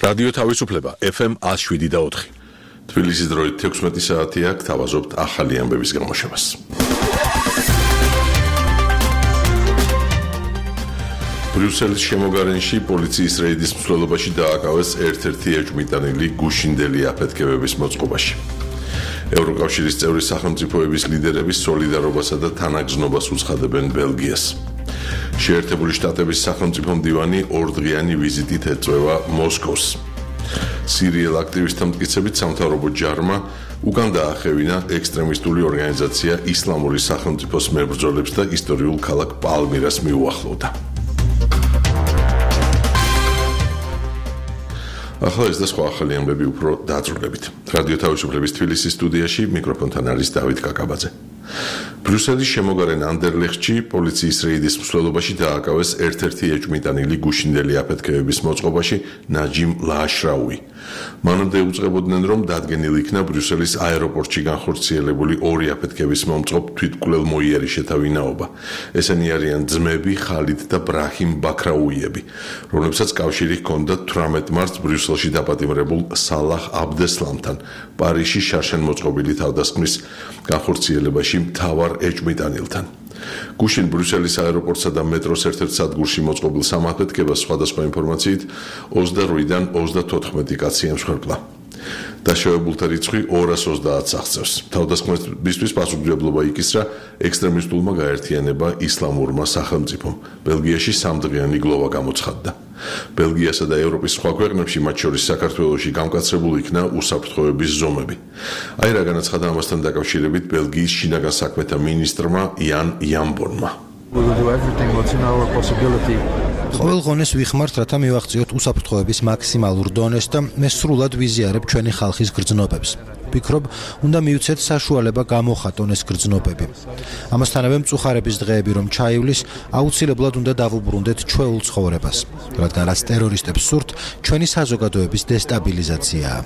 რადიო თავისუფლება FM 107.4. თბილისის დროით 16 საათია, გთავაზობთ ახალი ამბების გამოშვებას. ბრიუსელის შემოგარენში პოლიციის რეიდის მსვლელობაში დააკავეს ერთ-ერთი ეჭვმიტანილი გუშინდელი აფეთქებების მოწყობაში. ევროკავშირის წევრი სახელმწიფოების ლიდერები სოლიდარობასა და თანაგზნობას უცხადებენ ბელგიას. შეერთებული შტატების სახელმწიფო მდივანი ორდღიანი ვიზიტით ეწევა მოსკოვს. სირიელ აქტივისტთა მტკიცებით სამთავრობო ჯარმა უკან დაახევინა ექსტრემისტული ორგანიზაცია ისლამური სახელმწიფოს მებრძოლებს და ისტორიულ ქალაქ პალმირას მიუახლოვდა. ახლა ეს და სხვა ახალი ამბები უფრო დაწვრილებით. რადიო თავისუფლების თბილისის სტუდიაში მიკროფონთან არის დავით კაკაბაძე. ბრიუსელის შემოგარენ ანდერლეხტში პოლიციის რეიდის მსვლელობაში დააკავეს ერთ-ერთი ეჭვმიტანილი გუშინდელი აფეთქებების მოწყობაში ნაჯიმ ლააშრაუი. მანამდე უწყებოდნენ, რომ დადგენილ იქნა ბრიუსელის აეროპორტში განხორციელებული ორი აფეთქების მომწყობ თვითმკვლელმოიარი შეთავინაობა. ესენი არიან ძმები ხალიდ და ბრაჰიმ ბაქრაუიები, რომლებსაც კავშირი ჰქონდა 18 მარტს ბრიუსელში დაპატიმრებულ სალაჰ აბდესლამთან პარიზში შარშანმოწყობილი თავდასხმის განხორციელებაში მთავარ ეჭვმიტანილთან. გუშინ ბრიუსელის აეროპორტსა და მეტროს ერთ-ერთ სადგურში მოწყობილ სამაფეთქებას სხვადასხვა ინფორმაციით 28-დან 34 კაცი ემსხვერპლა. დაშავებულთა რიცხვი 230-ს აღწევს. თავდასხმებისთვის პასუხისმგებლობა იკისრა ექსტრემისტულმა გაერთიანება ისლამურმა სახელმწიფომ. ბელგიაში სამდღიანი გლოვა გამოცხადდა. ბელგიასა და ევროპის სხვა ქვეყნებში, მათ შორის საქართველოში, გამკაცრებულ იქნა უსაფრთხოების ზომები. აი რა განაცხადა ამასთან დაკავშირებით ბელგიის შინაგან საქმეთა მინისტრმა იან იამბონმა. ყოველ ღონეს ვიხმართ, რათა მივაღწიოთ უსაფრთხოების მაქსიმალურ დონეს და მე სრულად ვიზიარებ ჩვენი ხალხის გრძნობებს. ვფიქრობ, უნდა მივცეთ საშუალება გამოხატონ ეს გრძნობები. ამასთანავე მწუხარების დღეები რომ ჩაივლის, აუცილებლად უნდა დავუბრუნდეთ ჩვეულ ცხოვრებას, რადგან რაც ტერორისტებს სურთ, ჩვენი საზოგადოების დესტაბილიზაციაა.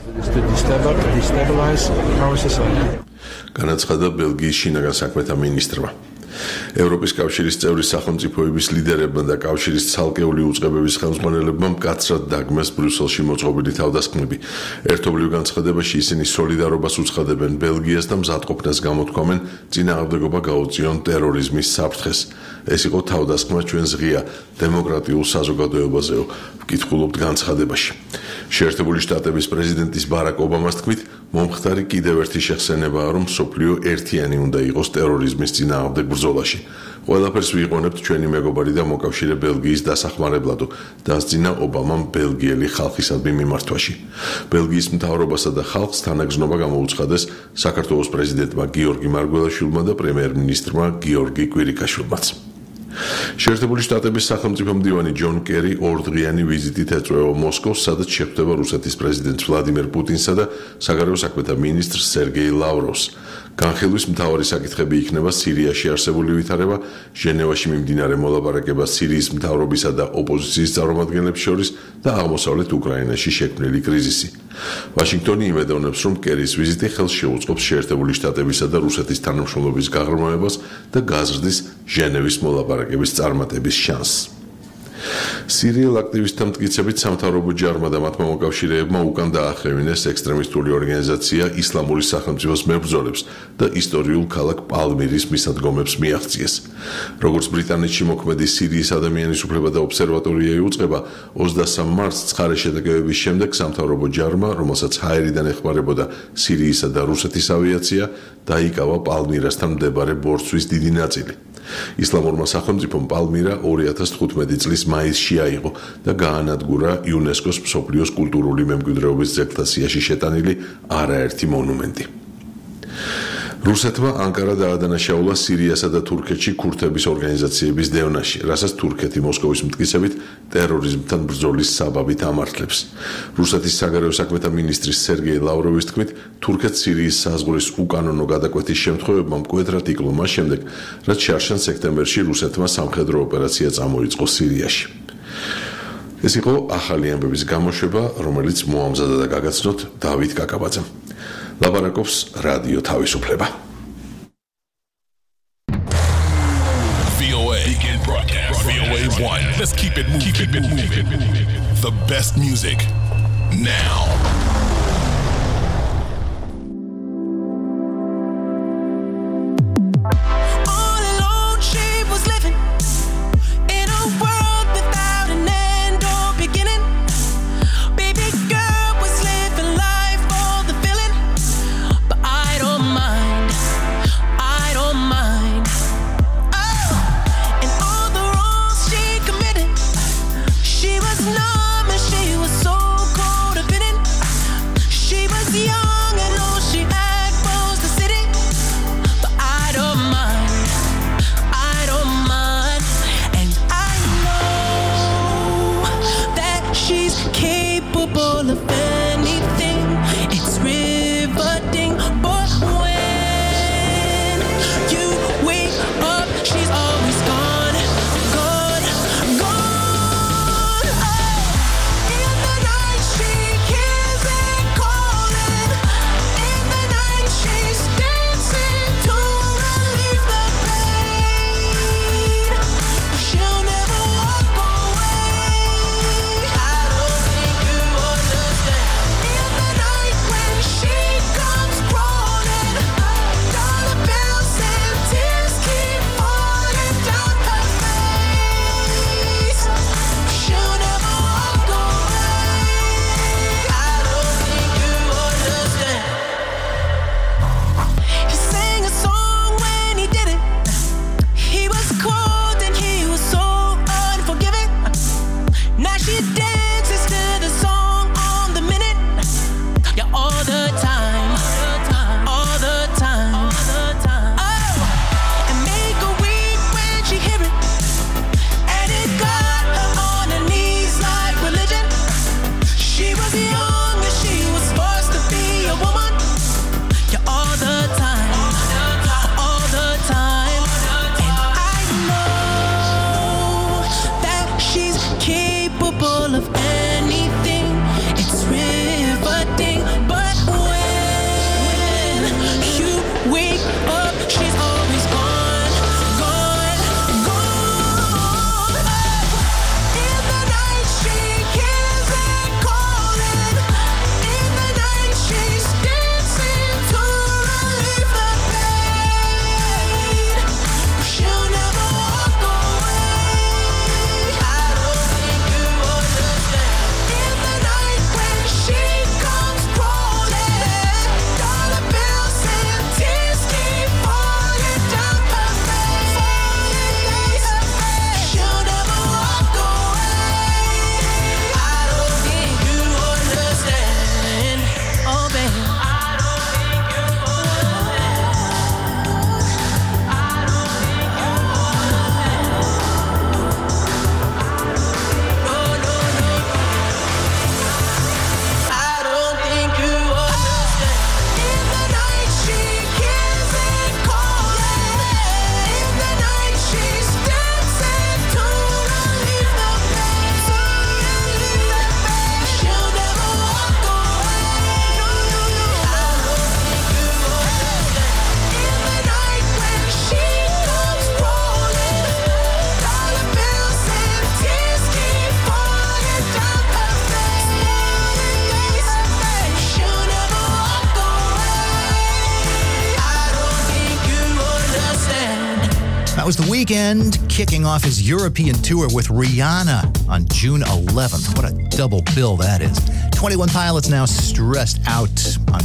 განაცხადა ბელგიის შინაგან საქმეთა მინისტრმა. ევროპის კავშირის წევრი სახელმწიფოების ლიდერებმა და კავშირის ცალკეული უწყებების ხელმძღვანელებმა მკაცრად დაგმეს ბრიუსელში მოწყობილი თავდასხმები. ერთობლივ განცხადებაში ისინი სოლიდარობას უცხადებენ ბელგიას და მზადყოფნას გამოთქვამენ წინააღმდეგობა გაუწიონ ტერორიზმის საფრთხეს. ეს იყო თავდასხმა ჩვენს ღია დემოკრატიულ საზოგადოებაზეო, ვკითხულობთ განცხადებაში. შეერთებული შტატების პრეზიდენტის ბარაკ ობამას თქმით, მომხდარი კიდევ ერთი შეხსენებაა, რომ მსოფლიო ერთიანი უნდა იყოს ტერორიზმის წინააღმდეგ ბრძოლაში. ყველაფერს ვიყვანებთ ჩვენი მეგობარი და მოკავშირე ბელგიის დასახმარებლად, დასძინა ობამამ ბელგიელი ხალხისადმი მიმართვაში. ბელგიის მთავრობასა და ხალხს თანაგზნობა გამოუცხადეს საქართველოს პრეზიდენტმა გიორგი მარგველაშვილმა და პრემიერ-მინისტრმა გიორგი კვირიკაშვილმაც. შეერთებული შტატების სახელმწიფო მდივანი ჯონ კერი ორდღიანი ვიზიტით ეწევა მოსკოვს, სადაც შეხვდება რუსეთის პრეზიდენტ ვლადიმერ პუტინსა და საგარეო საქმეთა მინისტრ სერგეი ლავროვს. განხილვის მთავარი საკითხები იქნება სირიაში არსებული ვითარება, ჟენევაში მიმდინარე მოლაპარაკება სირიის მთავრობისა და ოპოზიციის წარმომადგენლებს შორის და აღმოსავლეთ უკრაინაში შექმნილი კრიზისი. ვაშინგტონი იმედოვნებს, რომ კერის ვიზიტი ხელს შეუწყობს შეერთებული შტატებისა და რუსეთის თანამშრომლობის გაღრმავებას და გაზრდის ჟენევის მოლაპარაკების წარმატების შანსს. სირიელ აქტივისტთა მტკიცებით სამთავრობო ჯარმა და მათმა მოკავშირეებმა უკან დაახევინეს ექსტრემისტული ორგანიზაცია ისლამური სახელმწიფოს მებრძოლებს და ისტორიულ ქალაქ პალმირის მისადგომებს მიაღწიეს. როგორც ბრიტანეთში მოქმედი სირიის ადამიანის უფლება და ობსერვატორია იუწყება, 23 მარტს ცხარე შეტაკებების შემდეგ სამთავრობო ჯარმა, რომელსაც ჰაერიდან ეხმარებოდა სირიისა და რუსეთის ავიაცია, დაიკავა პალმირასთან მდებარე ბორცვის დიდი ნაწილი. ისლამურმა სახელმწიფომ პალმირა 2015 წლის მაისში აიღო და გაანადგურა იუნესკოს მსოფლიოს კულტურული მემკვიდრეობის ძეგლთა სიაში შეტანილი არაერთი მონუმენტი. რუსეთმა ანკარა დაადანაშაულა სირიასა და თურქეთში ქურთების ორგანიზაციების დევნაში, რასაც თურქეთი მოსკოვის მტკიცებით ტერორიზმთან ბრძოლის საბაბით ამართლებს. რუსეთის საგარეო საქმეთა მინისტრის სერგეი ლავროვის თქმით, თურქეთს სირიის საზღვრის უკანონო გადაკვეთის შემთხვევებმა მკვეთრად იკლო მას შემდეგ, რაც შარშან სექტემბერში რუსეთმა სამხედრო ოპერაცია წამოიწყო სირიაში. ეს იყო ახალი ამბების გამოშვება, რომელიც მოამზადა და გაგაცნოთ დავით კაკაბაძემ. ლაპარაკობს რადიო თავისუფლება. VOA Weekend Broadcast. VOA 1. Let's keep it moving. The best music now. That was The Weeknd kicking off his European tour with Rihanna on June 11th. What a double bill that is. 21 Pilots now Stressed Out on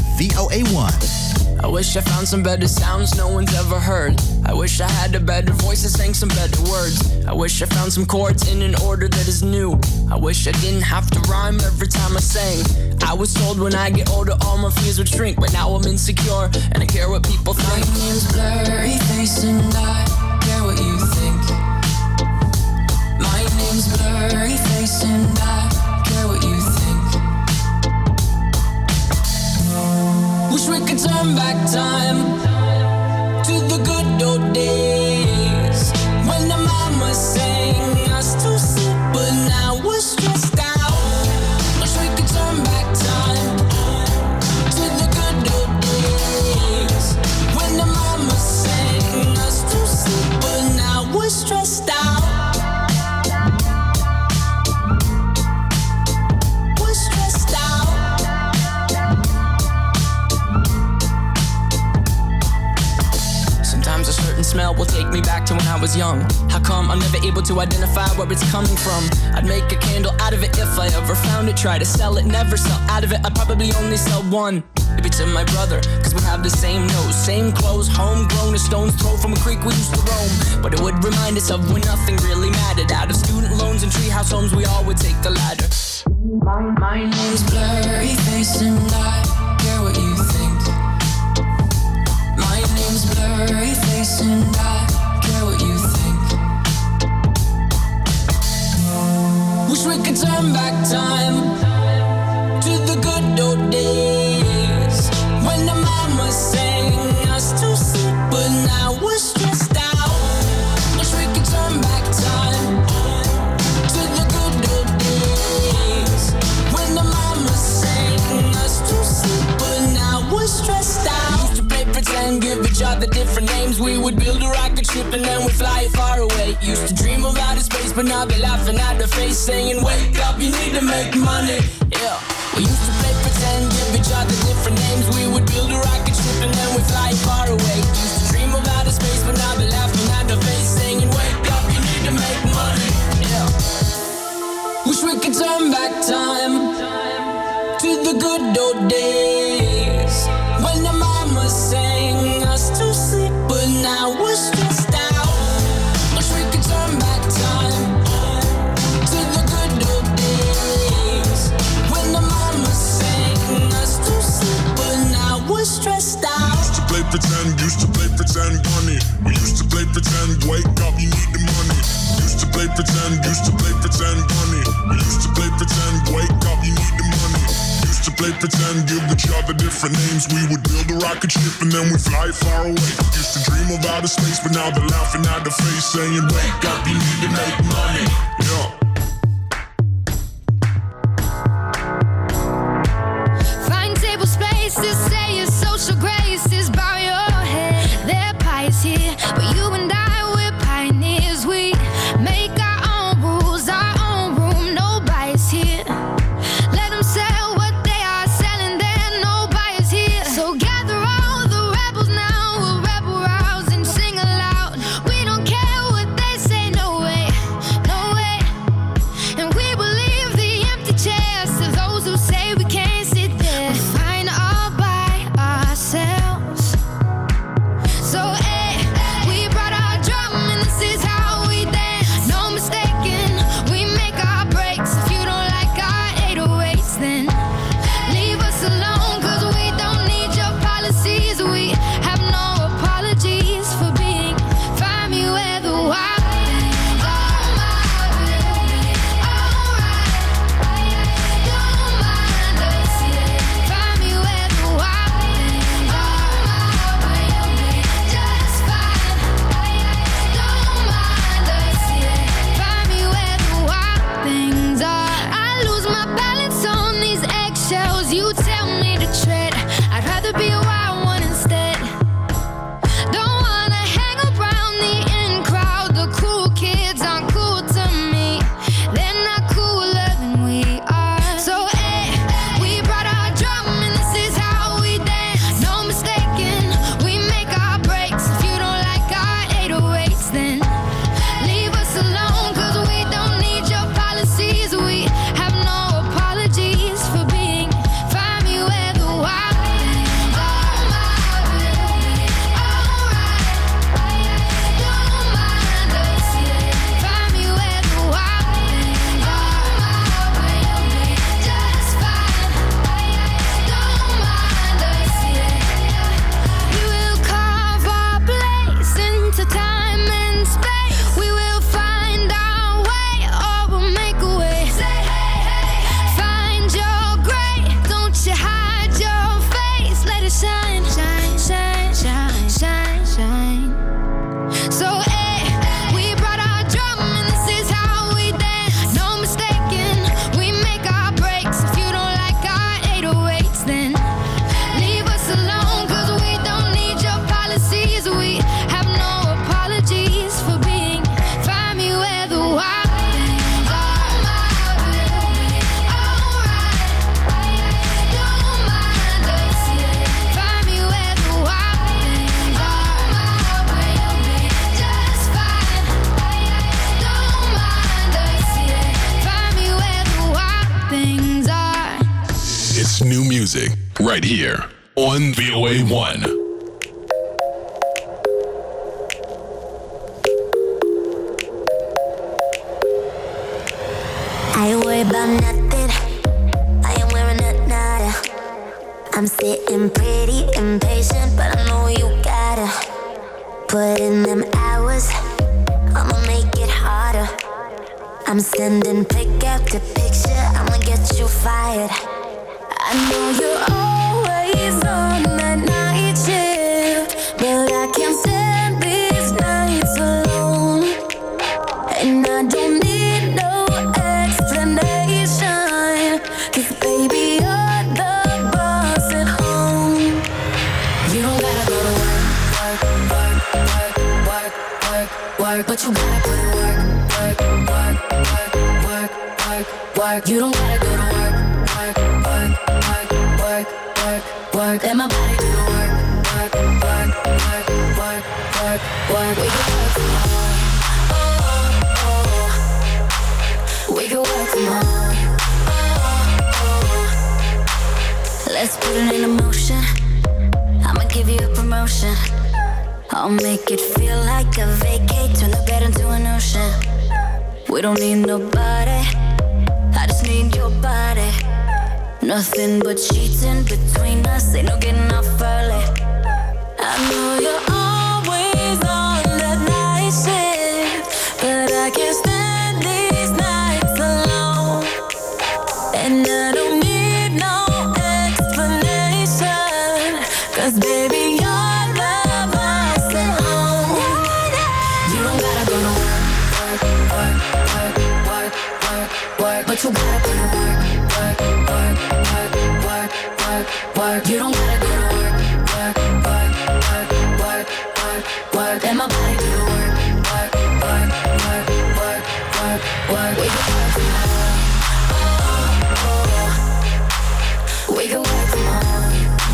VOA1. I wish I found some better sounds no one's ever heard. I wish I had a better voice and sang some better words. I wish I found some chords in an order that is new. I wish I didn't have to rhyme every time I sang. I was told when I get older all my fears would shrink, but now I'm insecure and I care what people think. My name's Blurry Face and I care what you think. My name's Blurry Face and I care what you think. Wish we could turn back time to the good old days when the mama sang us to sleep, but now we're stressed out. Wish we could turn back time to the good old days when the mama sang us certain smell will take me back to when I was young. How come I'm never able to identify where it's coming from? I'd make a candle out of it if I ever found it. Try to sell it, never sell out of it. I'd probably only sell one. Maybe to my brother, cause we have the same nose, same clothes, homegrown, a stone's throw from a creek we used to roam. But it would remind us of when nothing really mattered. Out of student loans and treehouse homes, we all would take the ladder. My name's Blurry Face and I care what you think. My name's Blurry Face and I care what you think. Wish we could turn back time to the good old days when the mama sang us to sleep, but now we're stressed out. Wish we could turn back time to the good old days when the mama sang us to sleep, but now we're stressed out. Used to play pretend, give each other different names. We would build a rocket ship and then we'd fly it far away. Used to dream of outer space, but now they're laughing at the face, saying, wake up, you need to make money. Yeah. We used to play pretend, give each other different names. We would build a rocket ship and then we'd fly far away. Used to dream of outer space, but now they're laughing at the face, saying, wake up, you need to make money. Yeah. Wish we could turn back time to the good old days when the mama sang us to sleep, but now we're stressed out. Wish we could turn back time to the good old days when the mama sang us to sleep, but now we're stressed out. Used to play pretend, money. We used to play pretend, wake up, you need the money. Used to play pretend, money. We used to play pretend, wake up, you need the money. Used to play pretend, give each other different names. We would build a rocket ship and then we fly far away. Used to dream of outer space, but now they're laughing at the face, saying, wake up, you need to make money. Yeah. Spaces say your social graces bow your head. They're pious here, but you and I, we're pioneers. We make our own rules, our own room, no bias here. Let them sell what they are selling, there no bias here. So gather all the rebels now, we'll rebel rouse and sing aloud. We don't care what they say, no way, no way. music right here on VOA1. I ain't worried about nothing. I ain't wearing a nada. I'm sitting pretty impatient, but I know you gotta put in them hours. I'ma make it harder. I'm sending pick after picture. I'ma get you fired. I know you're always on that night shift, but I can't stand these nights alone. And I don't need no explanation, 'cause baby you're the boss at home. You don't gotta go to work, work, work, work, work, work, work, but you gotta put in work, work, work, work, work, work, work. You don't gotta go to work, work, work, work, work, work, work. Let my body do the work, work, work, work, work, work, work. We can work from home. We can work from home. Let's put it in motion. I'ma give you a promotion. I'll make it feel like a vacate. Turn the bed into an ocean. We don't need nobody. I just need your body. Nothing but sheets in between us. Ain't no getting off early. I know you're always on that night shift, but I can't stand these nights alone. And I don't need no explanation, 'cause baby you're the boss at home. You don't gotta go to work, work, work, work, work, work, work, but you gotta put in work, work, work, work, work, work, work. You don't gotta go to work, work, work, work, work, work, work. Let my body do the work, work, work, work, work, work, work. We can work from home. We can work from home.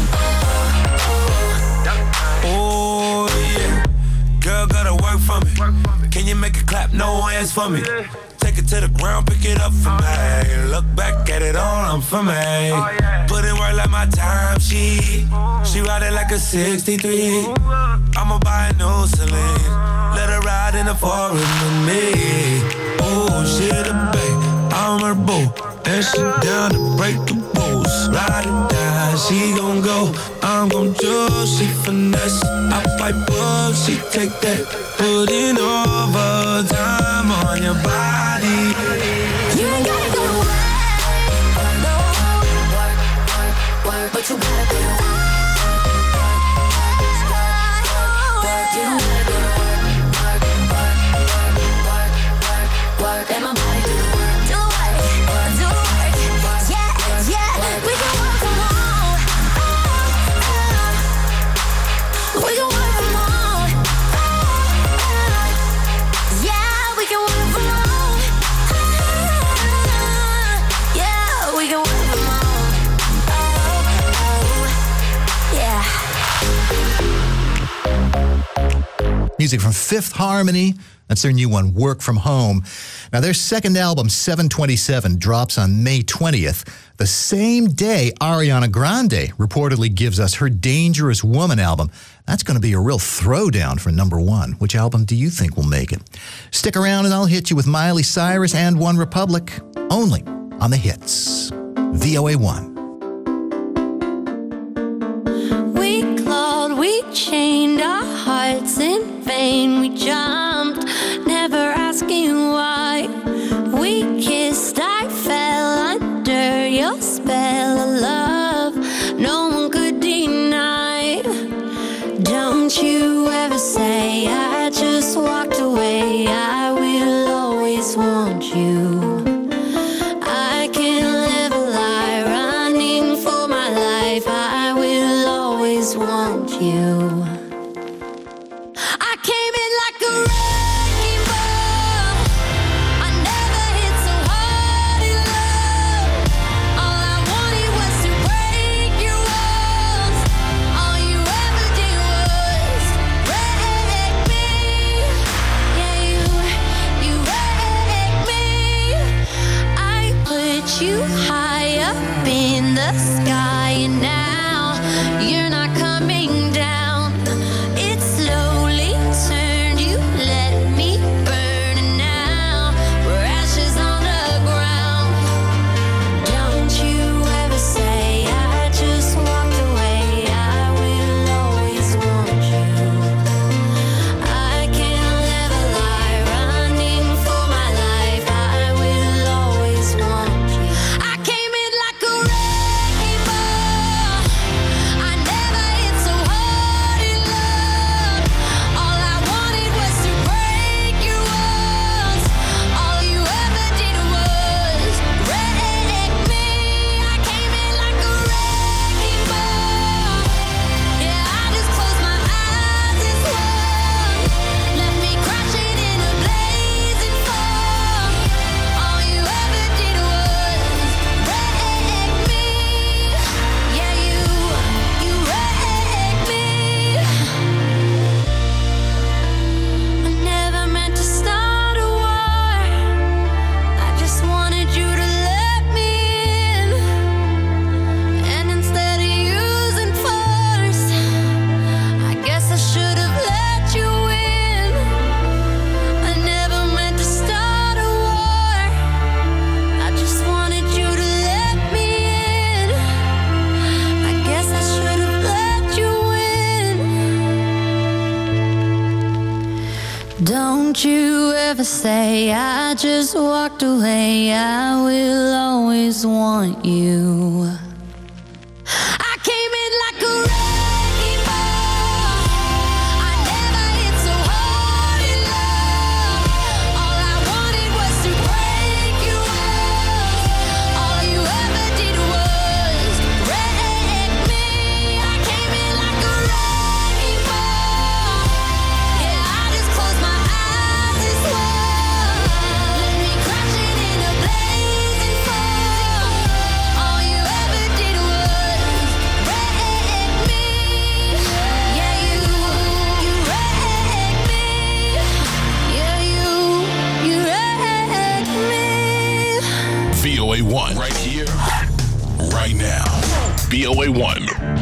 Oh yeah, girl gotta work for me. Can you make it clap? No hands for me. Take it to the ground, pick it up for me. Look back at it all, I'm for me. Put in work like my time sheet. She ride it like a 63. I'ma buy a new Celine. Let her ride in the foreign with me. Oh, she the babe, I'm her boo. And she down to break the rules. Ride or die, she gon' go. I'm gon' choose, she finesse. I pipe up, she take that. Put in overtime on your body. You ain't gotta go to work, no, work, work, work, but you gotta go to work, work, you don't gotta go to work, work, work, work, work, work, work. Let my body do the work, do the work, do the work, yeah, yeah. We can work from home, we can work from home, yeah, we can work from home, yeah, we can work from home, yeah. Music from Fifth Harmony. That's their new one, Work From Home. Now, their second album, 727, drops on May 20th. The same day Ariana Grande reportedly gives us her Dangerous Woman album. That's going to be a real throwdown for number one. Which album do you think will make it? Stick around and I'll hit you with Miley Cyrus and One Republic, only on the hits. VOA1. We clawed, we chained our hearts in vain. We jumped, never asking why. We kissed, I fell under your spell of love. No one could deny. Don't you ever say I just walked away. I will always want you. I can't live a lie running for my life. I will always want you. I came in like a Don't you ever say I just walked away. I will always want you. I came in like a wrecking ball. I never hit so hard in love. All I wanted was to break you off. All you ever did was wreck me. I came in like a wrecking ball. Yeah, I just closed my eyes and swore. Let me crash it in a blazing fall. All you ever did was wreck me. Yeah, you wrecked me. Yeah, you wrecked me. VOA1 right here, right now. VOA1.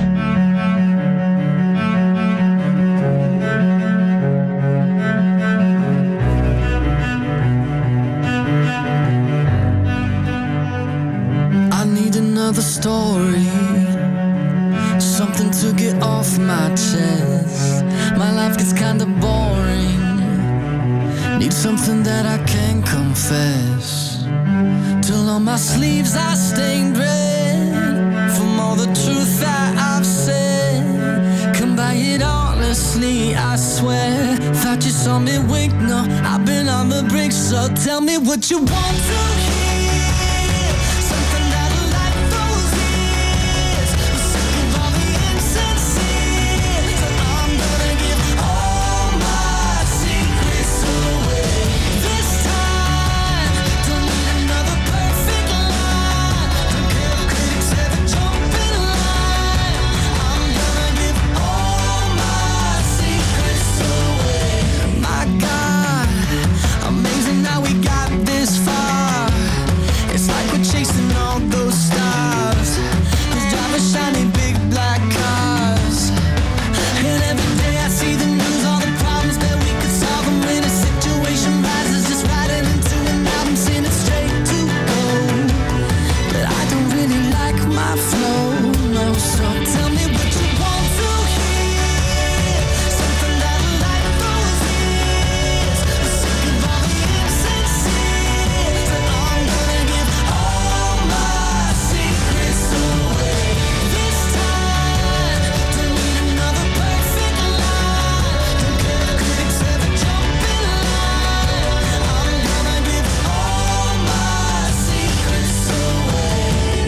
I need another story, something to get off my chest. My life gets kinda boring. Need something that I can confess. Till on my sleeves I stained red from all the truth that I've said. Come by it honestly, I swear. Thought you saw me wink, no, I've been on the brink. So tell me what you want to hear. Something that'll light those ears. I'm sick of all the insincere. So I'm gonna give all my secrets away. This time, don't need another perfect line. Don't care if critics ever jump in line. I'm gonna give all my secrets away. My God, amazing how we got this far. It's like we're chasing all those stars. Who's driving shiny big black cars? And every day I see the news, all the problems that we could solve. And when a situation rises, just writing into an album, send it straight to gold. But I don't really like my flow, no. So tell me what you want to hear. Something that'll light those ears. I'm sick of all the insincere. So I'm gonna give all my secrets away. This time, don't need another perfect line. Don't care if critics ever jump in line. I'm gonna give all my secrets away.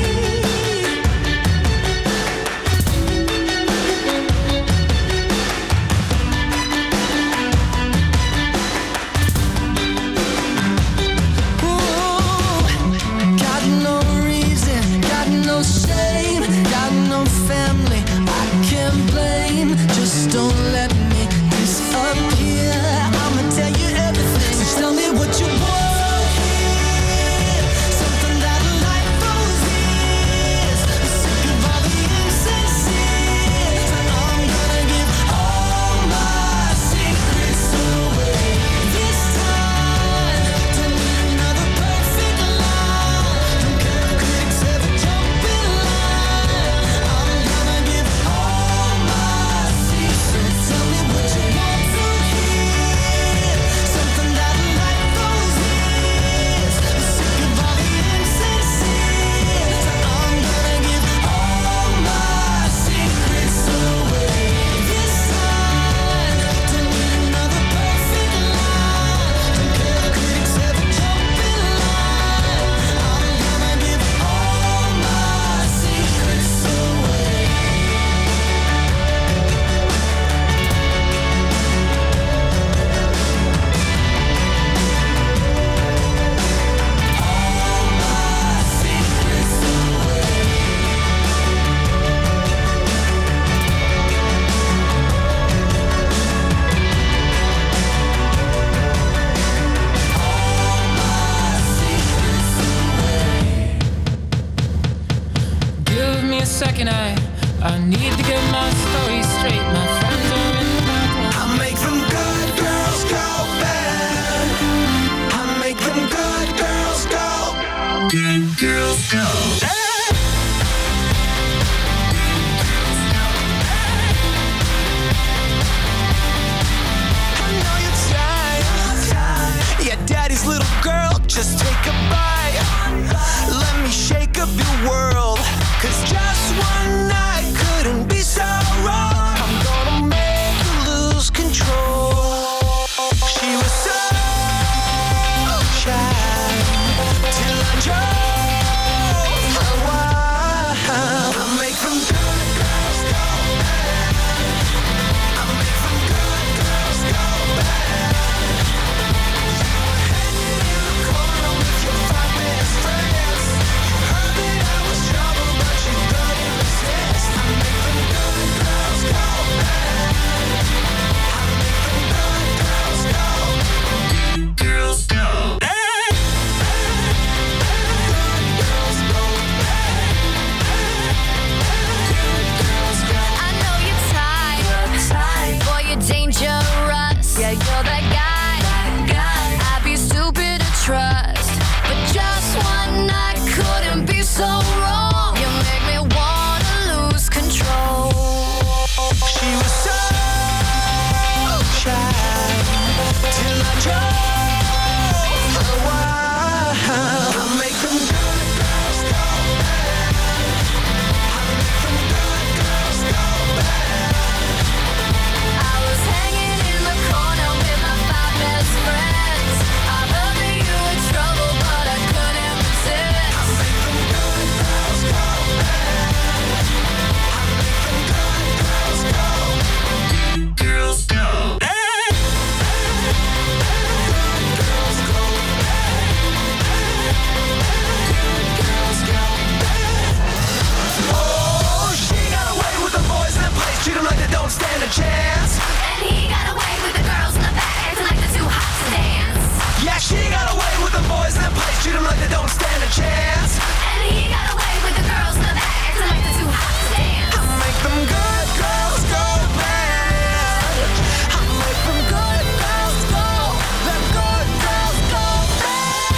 Got no reason, got no shame, got no family I can't blame. Just don't let me disappear. I'ma tell you everything. So tell me what you want to hear. Something that'll light those ears. I'm sick of all the insincere. So I'm gonna give all my secrets away. This time, don't need another perfect line. Don't care if critics ever jump in line. I'm gonna give all my secrets. Tell me what you want to hear. Something that'll light those ears. I'm sick of all the insincere. So I'm gonna give all my secrets away. This time, don't need another perfect line. Don't care if critics ever jump in line. I'm gonna give all my secrets away. All my secrets away. All my secrets away. Give me a second, I need to get my story straight. My friends are in my room. I make them good girls go bad. I make them good girls go. Good girls go. I know you're trying. Just take a bite. Let me shake up your world. 'Cause just one night couldn't be so wrong. I'm gonna make you lose control. She was so shy till I drove her wild. I make them good girls go bad. I make them good girls go bad. You were hanging in the corner with your 5 best friends. You heard that I was trouble, but you couldn't resist. I make them good girls go bad. I make them good girls go. Girls go. I know you're tired. Boy, you're dangerous. Yeah, you're that guy. I'd be stupid to trust. But just one night couldn't be so wrong. You make me wanna lose control. She was so shy till I drove her wild. I make them good girls go bad. I make them good girls go bad. I was hanging in the corner with my 5 best friends. I heard that you were trouble, but I couldn't resist. I make them good girls go bad. I make them good girls go. Girls go. Girls go bad. Girls go bad. Oh, she got away with the boys in the place. Treat them like they don't stand a chance. And he got away with the girls in the back, acting like they're too hot to dance. Yeah, she got away with the boys in the place. Treat them like they don't stand a chance. And he got away with the girls in the back, acting like they're too hot to dance. I make them good girls go bad. I make them good girls go. The good girls go bad.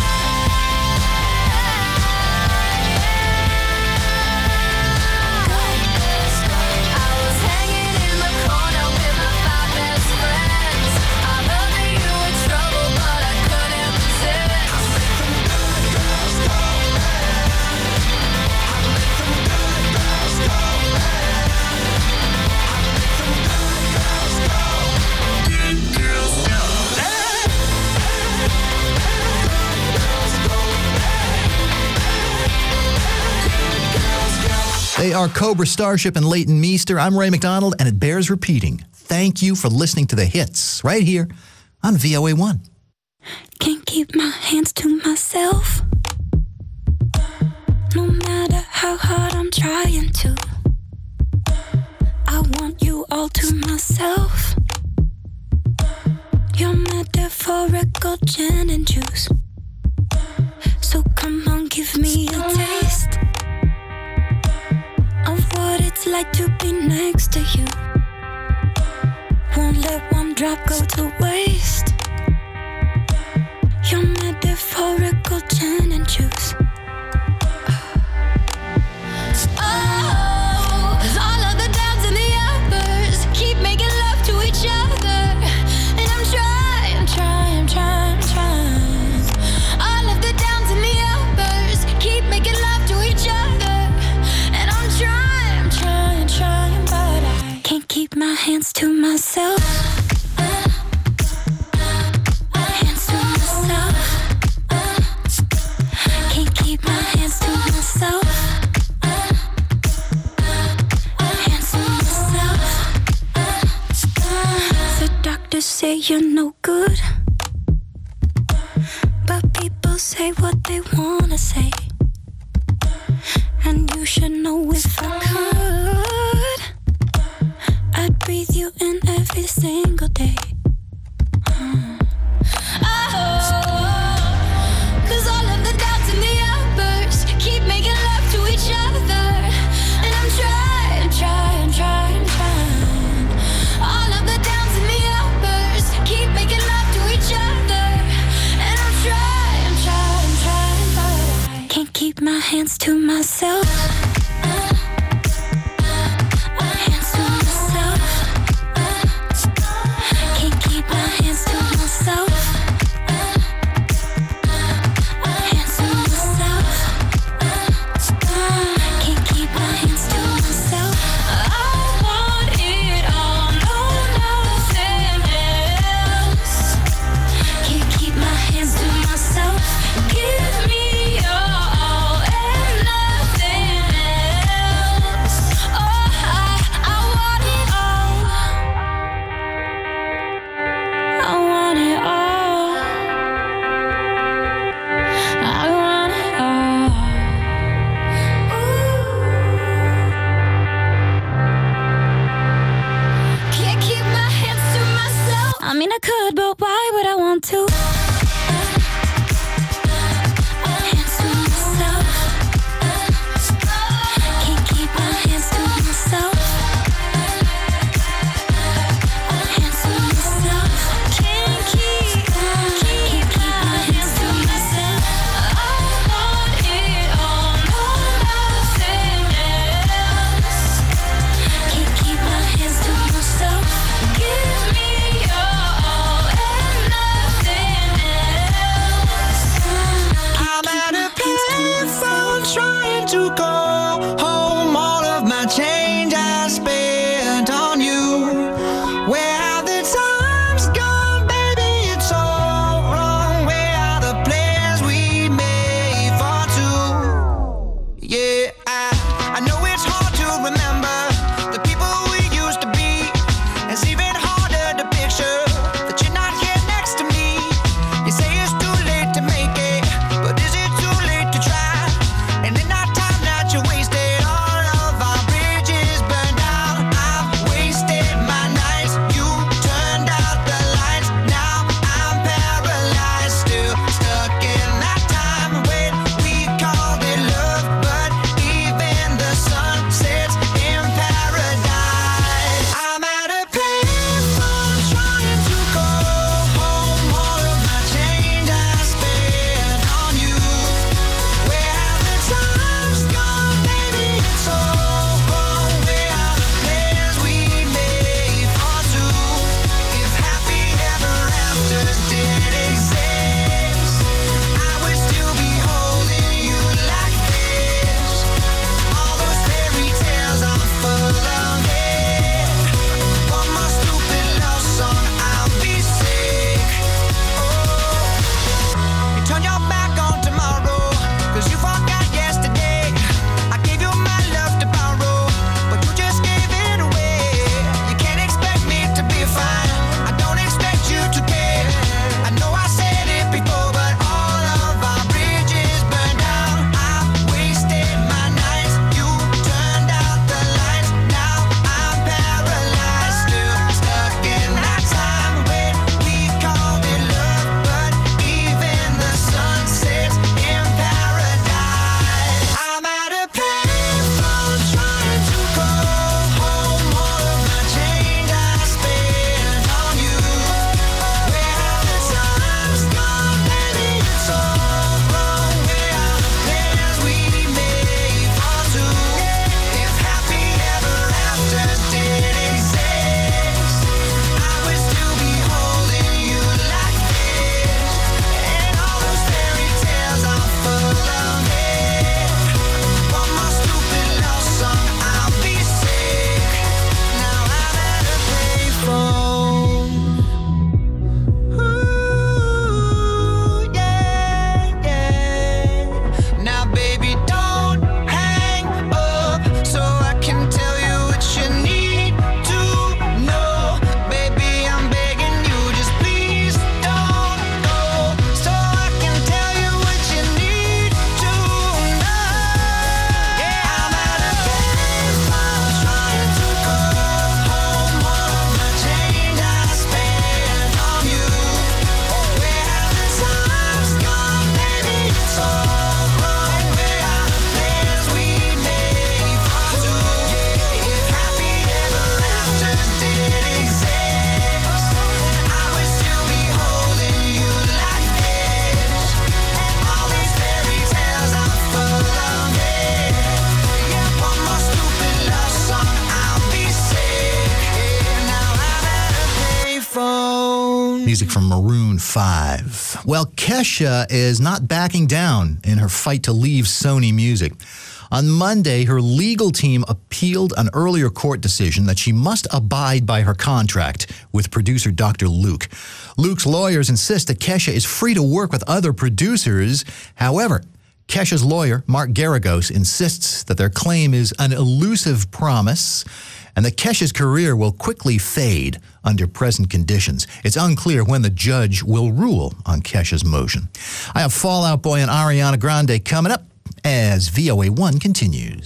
I was hanging in the corner with my 5 best friends. I heard that you were trouble, but I couldn't resist. I make them good girls go bad. I make them good girls go bad. I make them good girls go. Good girls go bad. Good girls go bad. They are Cobra Starship and Leighton Meester. I'm Ray McDonald, and it bears repeating. Thank you for listening to the hits right here on VOA1. Can't keep my hands to myself. No matter how hard I'm trying to. I want you all to myself. Your metaphorical gin and juice. So come on, give me a taste of what it's like to be next to you. Won't let one drop go to waste. Your metaphorical gin and juice. Oh, all of the downs and the uppers keep making love to each other. And I'm trying. All of the downs and the uppers keep making love to each other. And I'm trying, but I Can't keep my hands to myself. Hands to myself. Can't keep my hands to myself. Hands to myself. The doctors say you're no good, but people say what they wanna say. And you should know if I could, I'd breathe you in every single day. Cause all of the downs and the uppers keep making love to each other. And I'm trying. All of the downs and the uppers keep making love to each other. And I'm trying, but I Can't keep my hands to myself. Hands to myself. Can't keep my hands to myself. want to. Hands to myself. Can't keep my hands to myself. Hands to myself. Can't keep my hands to myself. I want it all, no nothing else. Can't keep my hands to myself. Give me your all and nothing else. I'm at a payphone trying to call home all of my change I spent on you. Where have the times gone, baby? It's all wrong. Where are the plans we made for two? Yeah, I know it's hard to remember the people we used to be. It's even harder to picture that you're not here next to me. You say it's too late to make it, but is it too late to try? And in that time that you wasted, all of our bridges burned out. I've wasted my nights, you turned out the lights. Now I'm paralyzed, still stuck in that time when we called it love. But even the sun sets in paradise. I'm at a payphone trying to call home all of my change I spent on you. Where have the times gone, baby? It's all wrong. Where are the plans we made for two? If happy ever afters did exist, I would still be holding you like this. All those fairy tales are full of it. One more stupid love song, I'll be sick. You turn your back on tomorrow, 'cause you forgot yesterday. I gave you my love to borrow, but you just gave it away. You can't expect me to be fine, I don't expect you to care. I know I said it before, but all of our bridges burned out. I've wasted my nights, you turned out the lights. Now I'm paralyzed, still stuck in that time when we called it love. But even the sun sets in paradise. I'm at a payphone trying to call home all of my change I spent on you. Where have the times gone, baby? It's all wrong. Where are the plans we made for two? If happy ever afters did exist, I would still be holding you like this. And all those fairy tales are full of it. One more stupid love song, I'll be sick. Now I'm at a payphone. Ooh, yeah, yeah. Now, baby, don't hang up so I can tell you what you need to know. Baby, I'm begging you, just please don't go, so I can tell you what you need to know. Yeah, I'm at a payphone trying to call home all of my change I spent on you. Where have the times gone, baby? It's all wrong. Where are the plans we made for two? If happy ever afters did exist, I would still be holding you like this. And all these fairy tales are full of it. Yeah, one more stupid love song, I'll be sick. Now I'm at a payphone. Music from Maroon 5. Well, Kesha is not backing down in her fight to leave Sony Music. On Monday, her legal team appealed an earlier court decision that she must abide by her contract with producer Dr. Luke. Luke's lawyers insist that Kesha is free to work with other producers. However, Kesha's lawyer, Mark Garagos, insists that their claim is an elusive promise and that Kesha's career will quickly fade under present conditions. It's unclear when the judge will rule on Kesha's motion. I have Fall Out Boy and Ariana Grande coming up as VOA1 continues.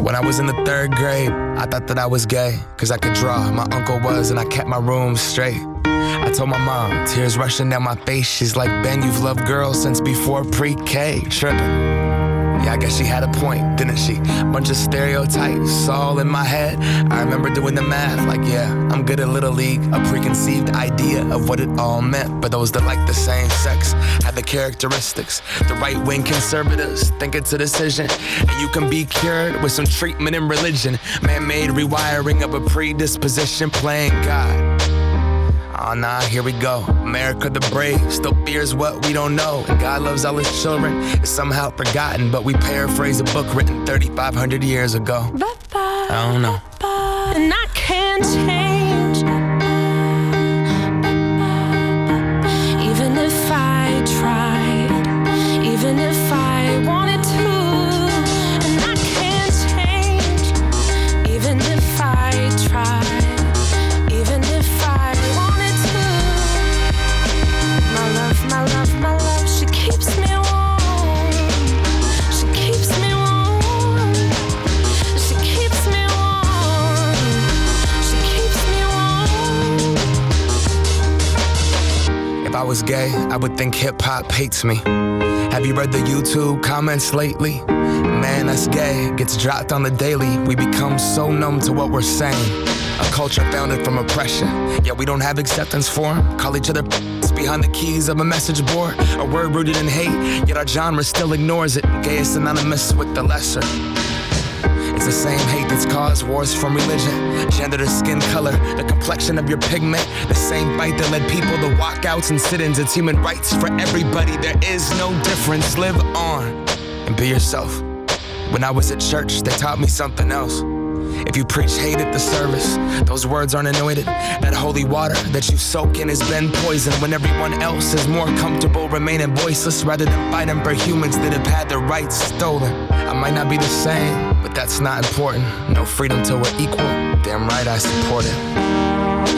When I was in the 3rd grade, I thought that I was gay, cause I could draw. My uncle was, and I kept my room straight. I told my mom, tears rushing down my face. She's like, Ben, you've loved girls since before pre-K. Tripping. Yeah, I guess she had a point, didn't she? Bunch of stereotypes all in my head. I remember doing the math, like, yeah, I'm good at Little League. A preconceived idea of what it all meant. But those that like the same sex have the characteristics. The right-wing conservatives think it's a decision, and you can be cured with some treatment in religion. Man-made rewiring of a predisposition, playing God. Oh nah, here we go. America the brave still fears what we don't know. And God loves all his children. It's somehow forgotten, but we paraphrase a book written 3,500 years ago. I don't know. And I can't change. Even if I tried, even if I wanted to. And I can't change. Even if I tried, even if I wanted to. My love, she keeps me warm. She keeps me warm. She keeps me warm. She keeps me warm. If I was gay, I would think hip-hop hates me. Have you read the YouTube comments lately? Man, that's gay, gets dropped on the daily. We become so numb to what we're saying. A culture founded from oppression, yet we don't have acceptance for them. Call each other behind the keys of a message board. A word rooted in hate, yet our genre still ignores it. Gay is synonymous with the lesser. It's the same hate that's caused wars from religion, gender to skin color, the complexion of your pigment. The same fight that led people to walkouts and sit-ins. It's human rights for everybody, there is no difference. Live on and be yourself. When I was at church, they taught me something else. If you preach hate at the service, those words aren't anointed. That holy water that you soak in has been poisoned. When everyone else is more comfortable remaining voiceless rather than fighting for humans that have had their rights stolen. I might not be the same, but that's not important. No freedom till we're equal. Damn right I support it.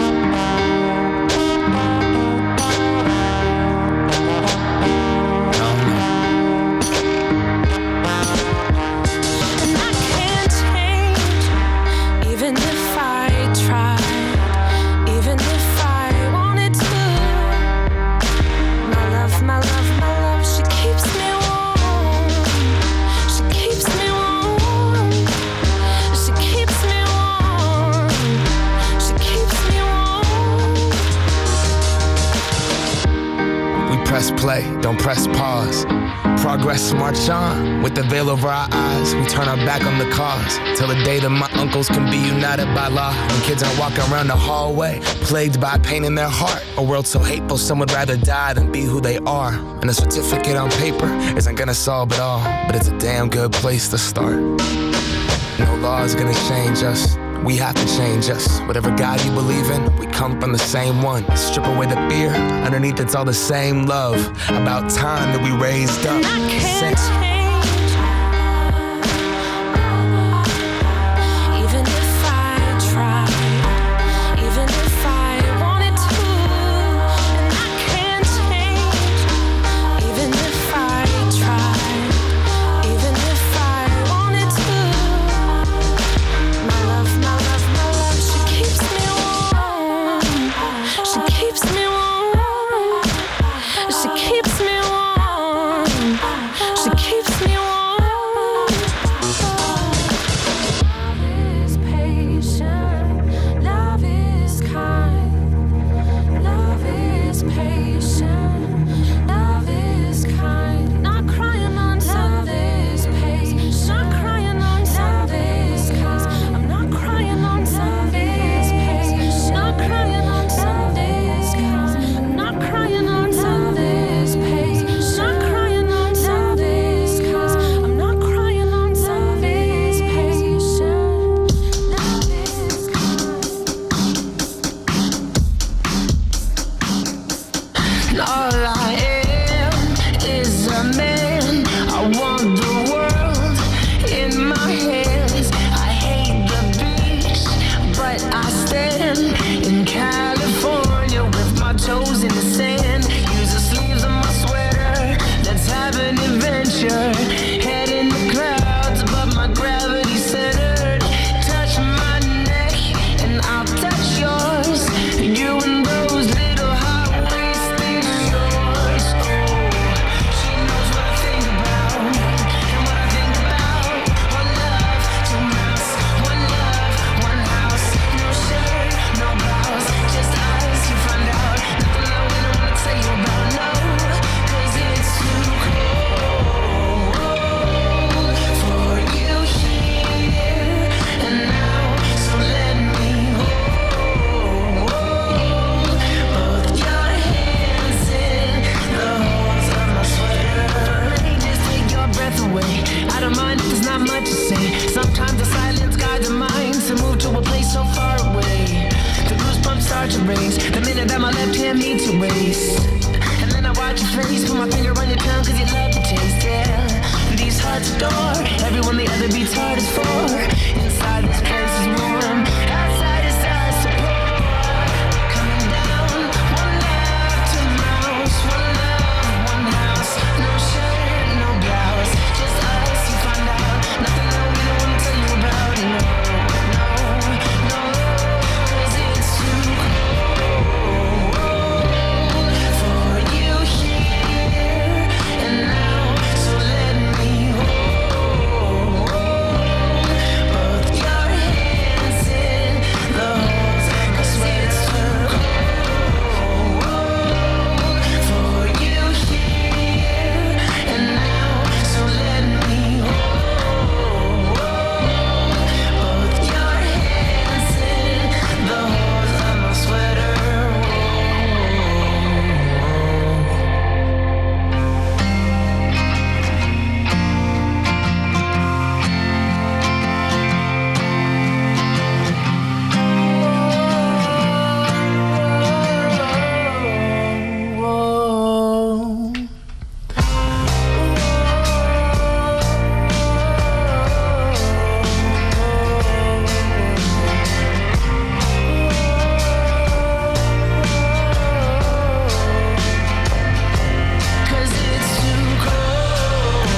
Press play, don't press pause. Progress march on, with the veil over our eyes. We turn our back on the cause, till the day that my uncles can be united by law. When kids are walking around the hallway, plagued by pain in their heart. A world so hateful, some would rather die than be who they are. And a certificate on paper isn't gonna solve it all, but it's a damn good place to start. No law is gonna change us. We have to change us. Whatever God you believe in, we come from the same one. Strip away the fear, underneath it's all the same love. About time that we raised up. Even if I tried, even if I wanted to, and I can't change. Even if I tried, even if I wanted to. My love, she keeps me warm. She keeps me warm. She keeps me warm. She keeps need to waste. And then I watch your face, put my finger on your tongue, cause you love to taste it. These hearts adore everyone the other beats hard is for. Inside this place is warm, outside is us support. Coming down, one love, two mouths, one love, one house. No shirt, no blouse, just us, you find out. Nothing that we don't wanna tell you about, no, no, cause it's too cold for you here and now, so let me hold both your hands in the holes. I swear it's too cold for you here and now, so let me hold both your hands in the holes of my sweater. Cause it's too cold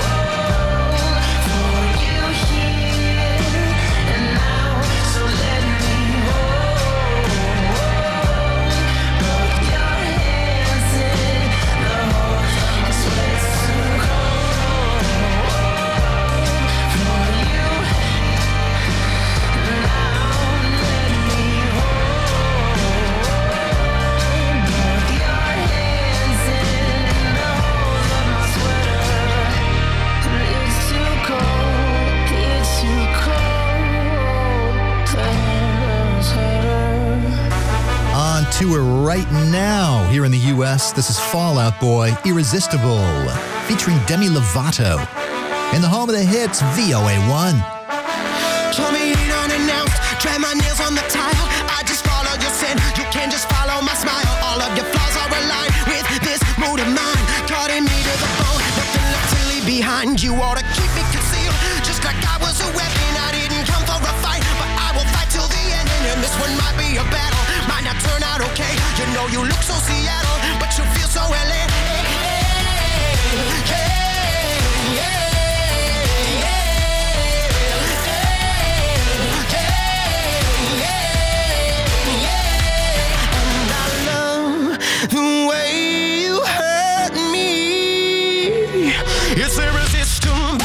for you here and now, so let me hold both your hands in the holes. I swear it's too cold for you now. Let me hold both your hands in the holes of my sweater. It's too cold to handle sweater. On tour right now here in the U.S., this is Fall Out Boy, Irresistible, featuring Demi Lovato. In the home of the hits, VOA1. Show me in unannounced, try my nails on the tile. I just follow your sin, you can just follow my smile. All of your flaws are aligned with this mood of mine. Cutting me to the bone, nothing left to leave behind. You ought to keep it concealed, just like I was a weapon. I didn't come for a fight, but I will fight till the end. And this one might be a battle, might not turn out okay. You know you look so Seattle, but you feel so LA. And I love the way you hurt me. It's irresistible.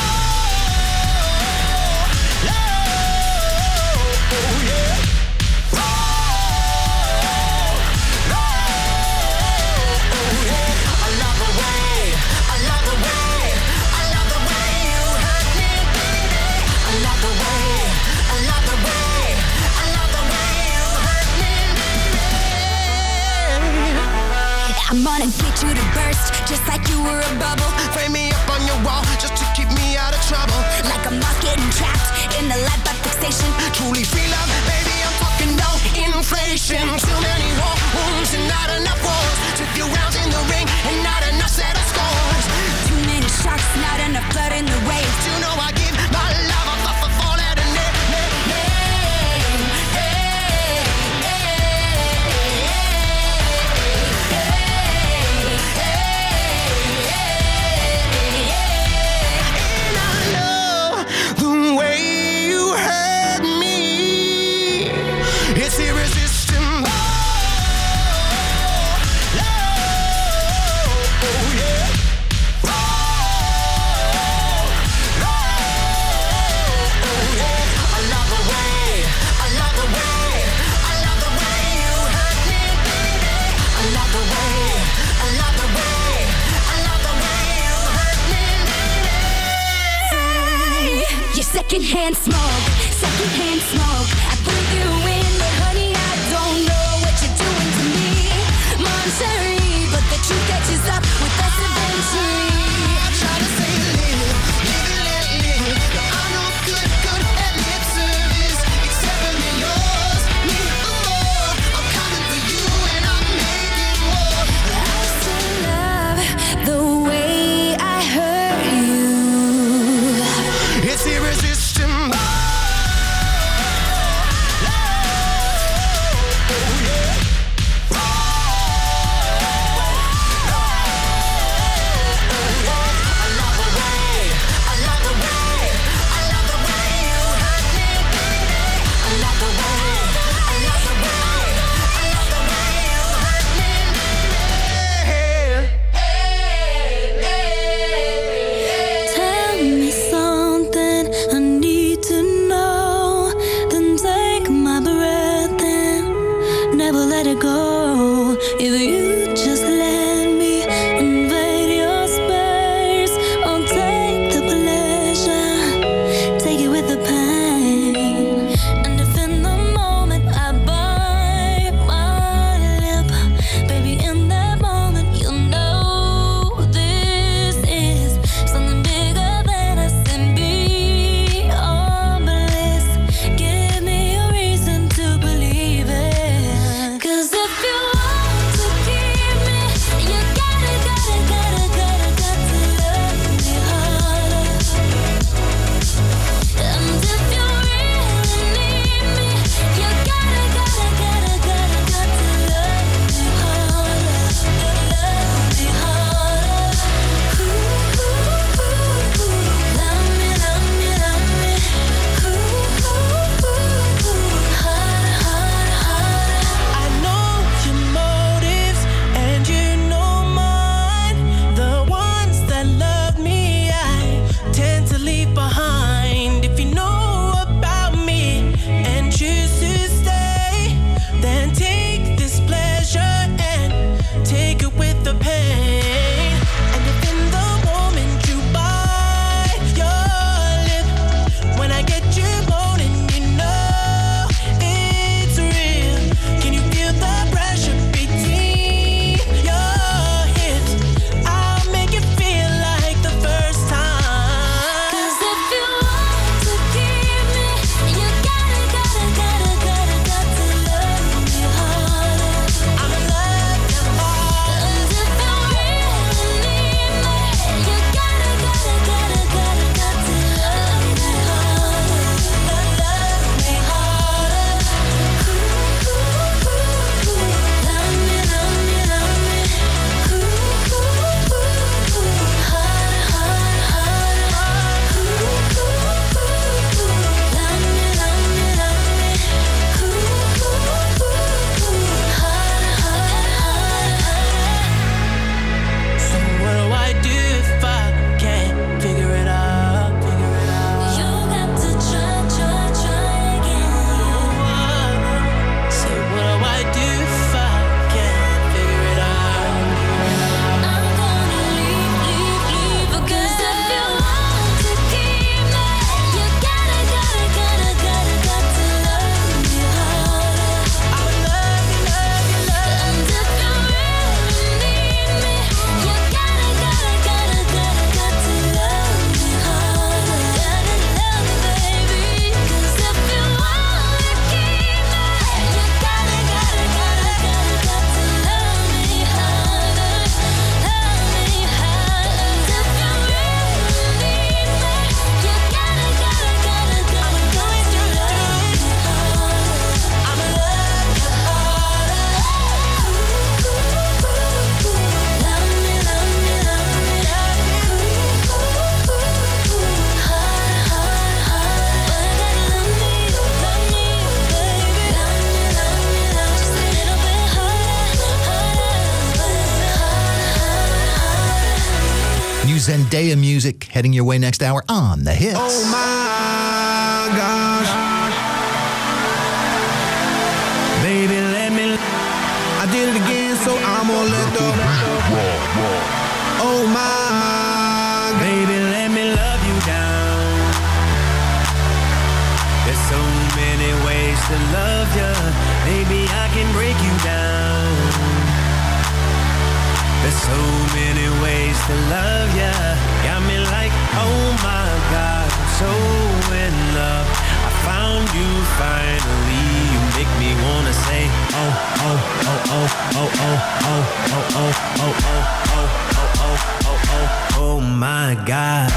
I'm gonna get you to burst, just like you were a bubble. Frame me up on your wall, just to keep me out of trouble. Like a moth getting trapped in the lead butt fixation. Truly feel love, baby, I'm talking no inflation. Too many war wounds and not enough wars. Too few rounds in the ring and not enough set of scores. Too many sharks, not enough blood in the waves. You know I give my love a four-letter name. And I love the way you hurt me. It's irresistible. Secondhand smoke. I put you in, but honey, I don't know what you're doing to me. Monterey, but the truth catches up with us eventually. I try to say live, live. I know good at lip service, except for yours. Me, I'm coming for you, and I'm making Zendaya music heading your way next hour on The Hits. Oh my gosh. Baby, let me. I did it again, so I'm gonna let the. Oh my. Baby, let me love you down. There's so many ways to love you. Maybe I can break you down. There's so many ways to love ya. Got me like, oh my God, I'm so in love. I found you finally. You make me wanna say, oh, oh, oh, oh, oh, oh, oh, oh, oh, oh, oh, oh, oh, oh, oh, oh my gosh.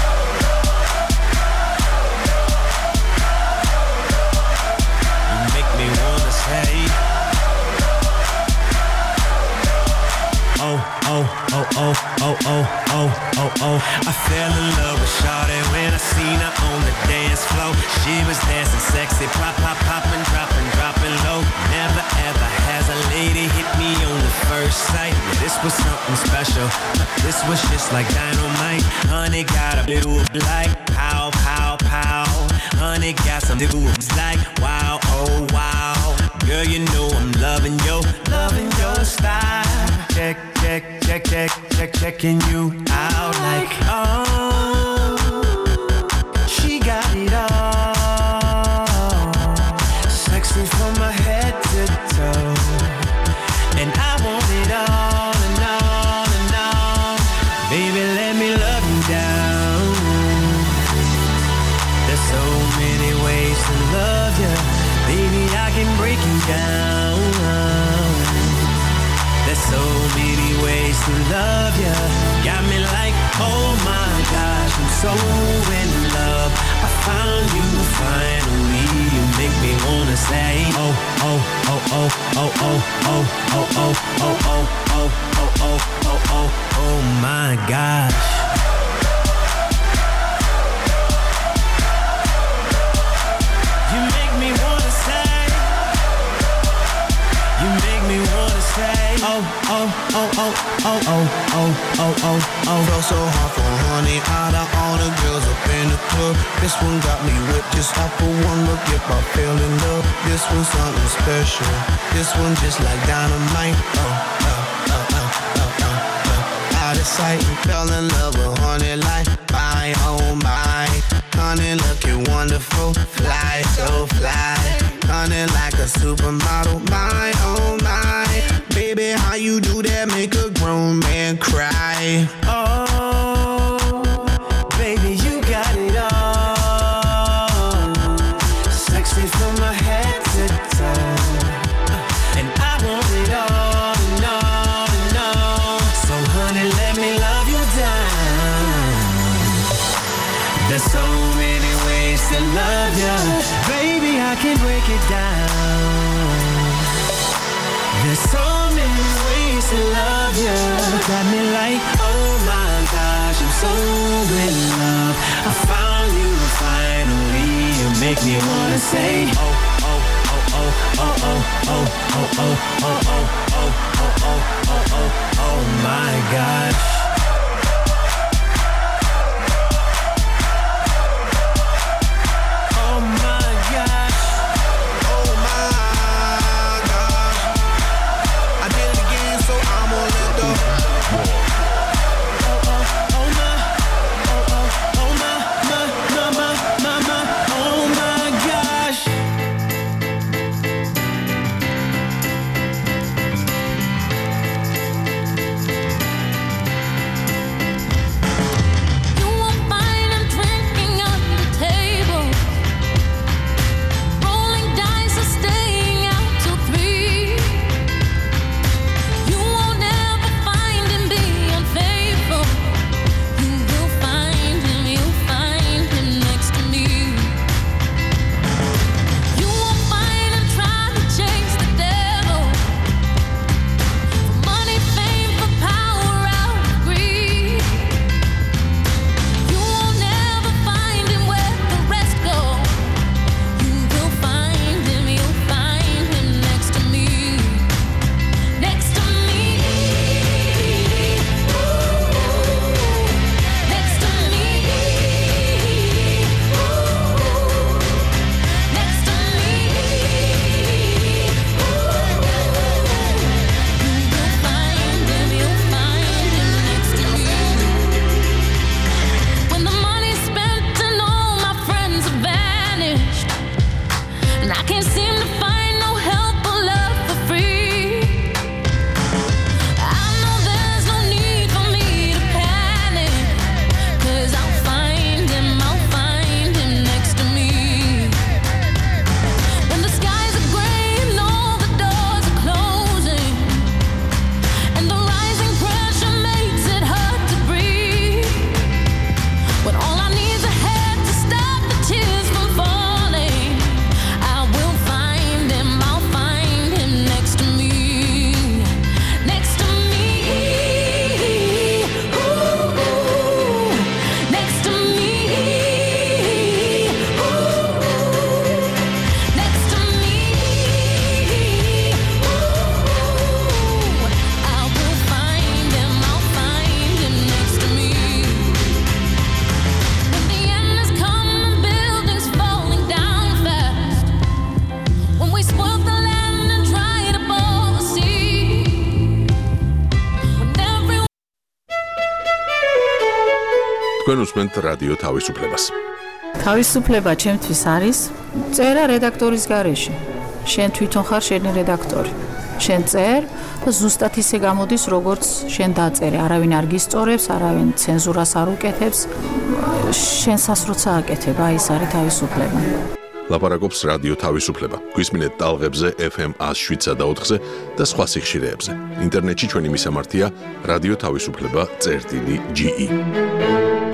You make me wanna say, oh, oh, oh, oh, oh, oh, oh, oh, oh. I fell in love with Shawty when I seen her on the dance floor. She was dancing sexy, pop, pop, popping, dropping, dropping low. Never ever has a lady hit me on the first sight. Yeah, this was something special. This was just like dynamite. Honey got a blue like pow, pow, pow. Honey got some dudes like wow, oh wow. Girl, you know I'm loving your style. Check, check, check, check, check, checking you out like, oh, she got it all. Sexy from my head to toe. And I want it all and all and all. Baby, let me love you down. There's so many ways to love you. Baby, I can break you down. There's so many ways to love ya. Got me like, oh my gosh, I'm so in love. I found you finally. You make me wanna say, oh, oh, oh, oh, oh, oh, oh, oh, oh, oh, oh, oh, oh, oh, oh, oh, oh my gosh. You make me wanna say, you make me wanna say, oh, oh, oh, oh, oh, oh, oh, oh, oh, oh. Felt so hard for honey, out of all the girls up in the club. This one got me whipped just off of one look. If I fell in love, this one's something special. This one just like dynamite. Oh, oh, oh, oh, oh, oh, oh. Out of sight and fell in love with honey like my, oh my. Honey looking wonderful, fly, so fly. Honey like a supermodel, my, oh my. Baby, how you do that make a grown man cry? Oh, baby, you got it all. Sexy from my head to toe. And I want it all and all and all. So honey, let me love you down. There's so many ways to love you. Baby, I can break it down. There's so many ways to love you. Got me like, oh my gosh, I'm so in love. I found you finally. You make me wanna say, oh, oh, oh, oh, oh, oh, oh, oh, oh, oh, oh, oh, oh, oh, oh, oh my gosh. თქვენ უსმენთ რადიო თავისუფლებას. თავისუფლება ჩემთვის არის წერა რედაქტორის გარეშე. შენ თვითონ ხარ შენი რედაქტორი. შენ წერ და ზუსტად ისე გამოდის, როგორც შენ დაწერე. არავინ არ გისწორებს, არავინ ცენზურას არ უკეთებს. შენსას როცა აკეთებ, აი ეს არის თავისუფლება. ლაპარაკობს რადიო თავისუფლება. გვისმინეთ ტალღებზე FM 107.4-ზე და სხვა სიხშირეებზე. ინტერნეტში ჩვენი მისამართია რადიო თავისუფლება.ge.